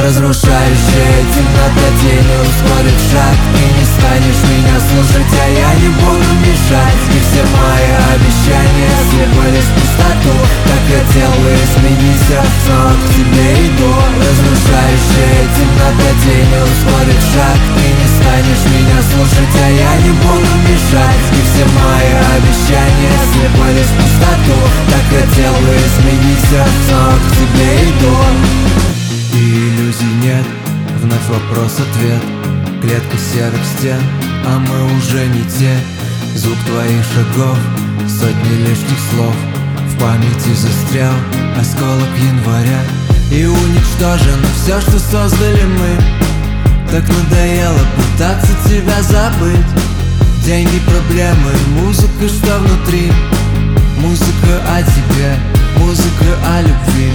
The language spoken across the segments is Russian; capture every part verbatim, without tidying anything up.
Разрушающая темнота тени ускорит шаг. Ты не станешь меня слушать, а я не буду мешать. И все мои обещания сыпались в пустоту. Так хотел бы изменить все, снова к тебе иду. Разрушающая темнота тени ускорит шаг. Ты не станешь меня слушать, а я не буду мешать. И все мои обещания сыпались в пустоту. Так хотел бы изменить все, снова к тебе иду. И иллюзий нет, вновь вопрос-ответ. Клетка серых стен, а мы уже не те. Звук твоих шагов, сотни лишних слов. В памяти застрял осколок января. И уничтожено все, что создали мы. Так надоело пытаться тебя забыть. Деньги, проблемы, музыка, что внутри. Музыка о тебе, музыка о любви.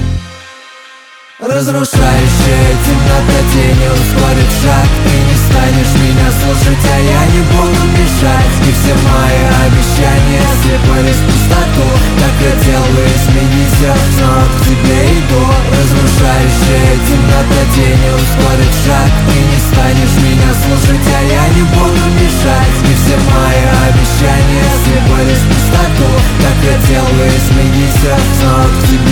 Разрушающая темнота тени ускорит шаг. Ты не станешь меня слушать, а я не буду мешать. И все мои обещания сыпались в пустоту. Так хотел бы изменить все, снова к тебе иду. Разрушающая темнота тени ускорит шаг. Ты не станешь меня слушать, а я не буду мешать. И все мои обещания сыпались в пустоту. Так хотел бы изменить все, снова к тебе